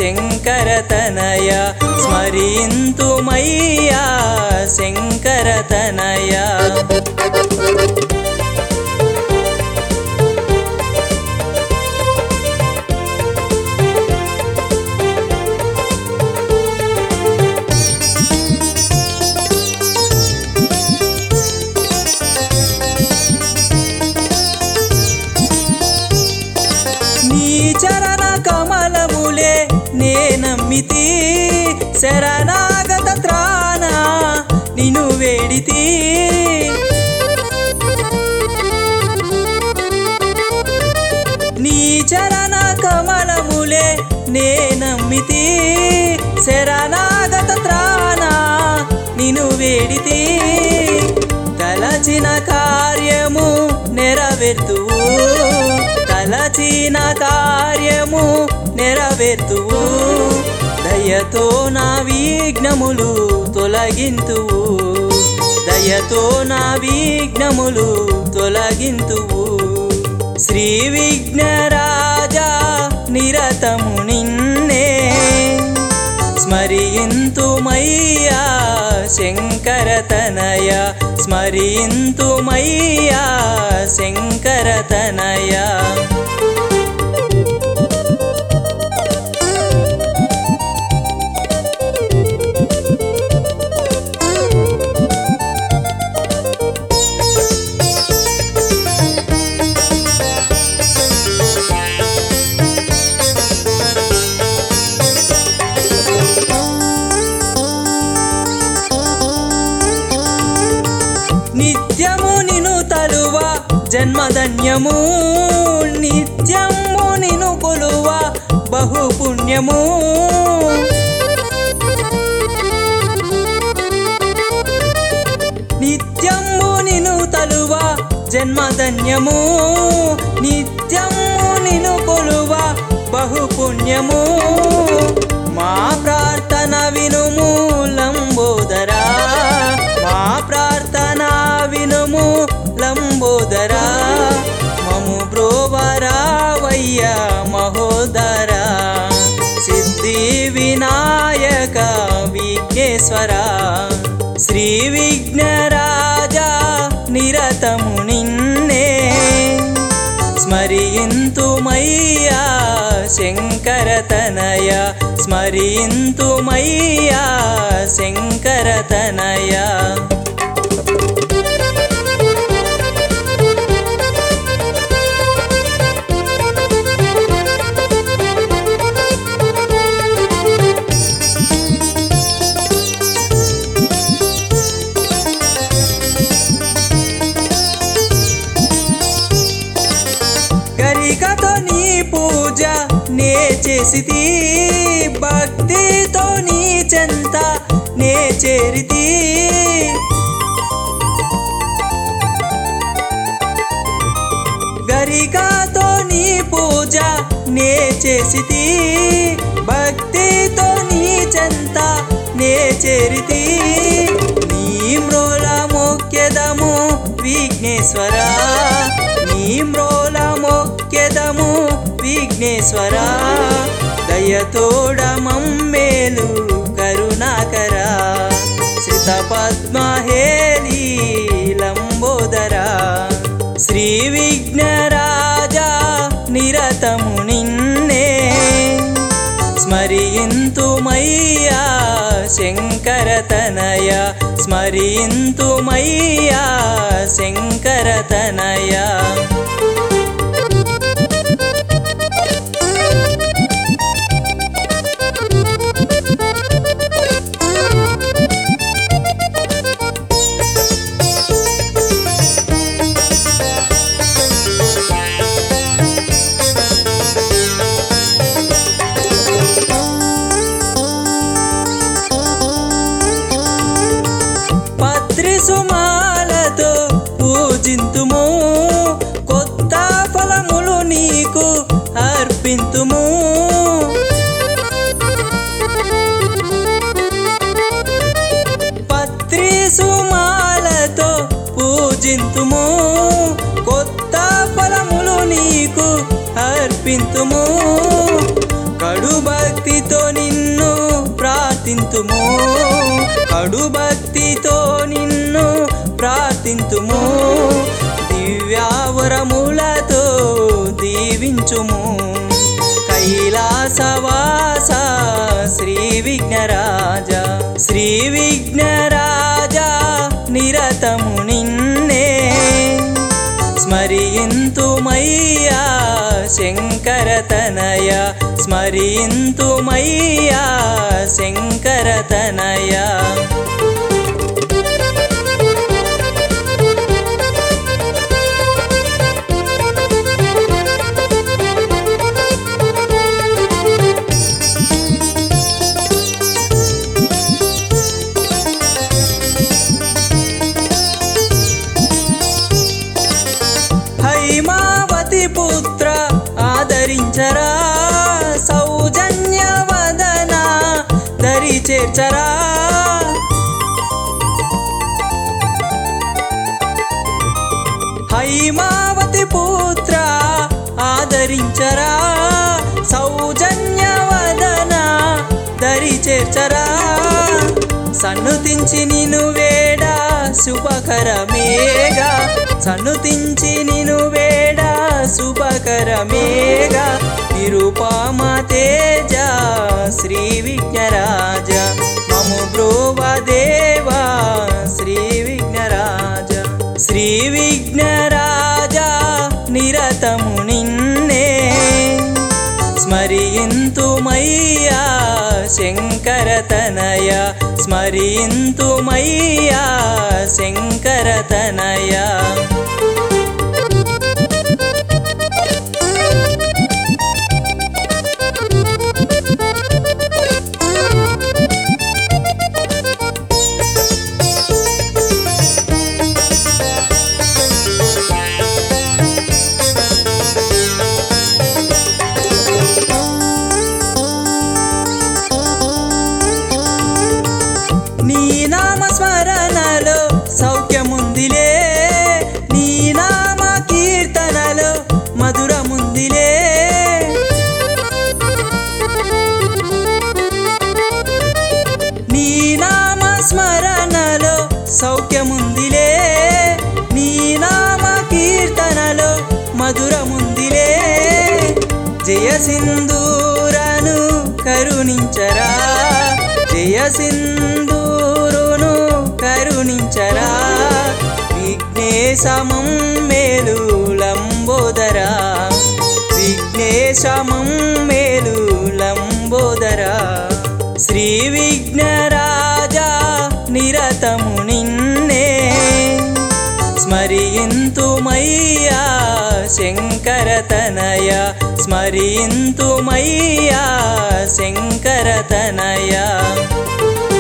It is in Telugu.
శంకరతనయ స్మరింతుమయ్యా శంకరతనయ నీ చరణ కమలములే నే నమ్మితి శరణాగత త్రాణ నిను వేడితి నీ చరణ కమలములే నే నమ్మితి శరణాగత త్రాణ నిను వేడితి తలచిన కార్యము నెరవేర్తువు తలచిన కార్యము నెరవేర్తువు దయతో నా విఘ్నములు తొలగింతువు దయతో నా విఘ్నములు తొలగింతువు శ్రీ విఘ్నరాజా నిరతము నిన్నే స్మరింతుమయ్యా శంకరతనయ స్మరింతుమయ్యా శంకరతనయ నిత్యము నిను తలువ జన్మధన్యము నిత్యము నిను కొలువ బహుపుణ్యము నిత్యము నిను తలువ జన్మధన్యము నిత్యము నిను కొలువ బహుపుణ్యము మా ప్రార్థన వినుము లంబోదరా మా ప్రార్థన వినుము లంబోదరా మము బ్రోవరావయ్యా మహోదరా సిద్ధి వినాయక విఘ్నేశ్వరా శ్రీ విఘ్నరాజా నిరతము నిన్నే స్మరింతుమయ్యా శంకరతనయ స్మరింతుమయ్యా శంకరతనయ గరికతో నీ పూజ నే చేసితి భక్తితో నీ చెంత నే చేరితి గరికతో నీ పూజ నే చేసితి భక్తితో నీ చెంత నే చేరితి నీ మ్రోల మొక్కెదము విఘ్నేశ్వరా నీ మ్రోల మొక్కెదము విఘ్నేశ్వరా దయతోడ మమ్మేలు కరుణాకరా శ్రిత పద్మహేళి లంబోదరా శ్రీ విఘ్నరాజా నిరతము నిన్నే స్మరింతుమయ్యా శంకరతనయ స్మరింతుమయ్యా శంకరతనయ సుమాలతో పూజింతుము కొత్త ఫలములు నీకు అర్పింతుము పత్రి సుమాలతో పూజింతుము కొత్త ఫలములు నీకు అర్పింతుము కడు భక్తితో నిన్ను ప్రార్థింతుము, కడు భక్తితో నిన్ను ప్రార్థింతుము. దివ్యావరములతో దీవించుము. కైలాసవాస శ్రీ విఘ్నరాజా, శ్రీ విఘ్నరాజా నిరతము నిన్నే స్మరింతుమయ్యా శంకరతనయ, స్మరింతుమయ్యా శంకరతనయ. హైమావతి పుత్ర ఆదరించరా, సౌజన్యవదన దరి చేర్చరా. హైమావతి పుత్ర ఆదరించరా, సౌజన్యవదన దరి చేర్చరా. సన్నుతించి నిన్ను వేడ శుభకరమేగా, సన్నుతించి నిన్ను వేడ శుభకరమేగా. నిరుపమ తేజ శ్రీ విఘ్నరాజ, మము బ్రోవదేవా శ్రీ విఘ్నరాజ, శ్రీ విఘ్నరాజ నిరతము నిన్నే స్మరింతుమయ్యా శంకరతనయ, స్మరింతుమయ్యా శంకరతనయ. నీ నామ స్మరణలో సౌఖ్యముందిలే, నీ నామ కీర్తనలో మధురముందిలే. నీ నామ స్మరణలో సౌఖ్యముందిలే, నీ నామ కీర్తనలో మధురముందిలే. జయ సింధూరను కరుణించరా, జయ సింధూరును కరుణించరా. విఘ్నేశమం మేలు లంబోదరా, విఘ్నేశమం మేలు లంబోదరా. శ్రీ విఘ్నరాజా నిరతము నిన్నే స్మరింతుమయ్యా శంకరతనయ, స్మరింతుమయ్యా శంకరతనయ.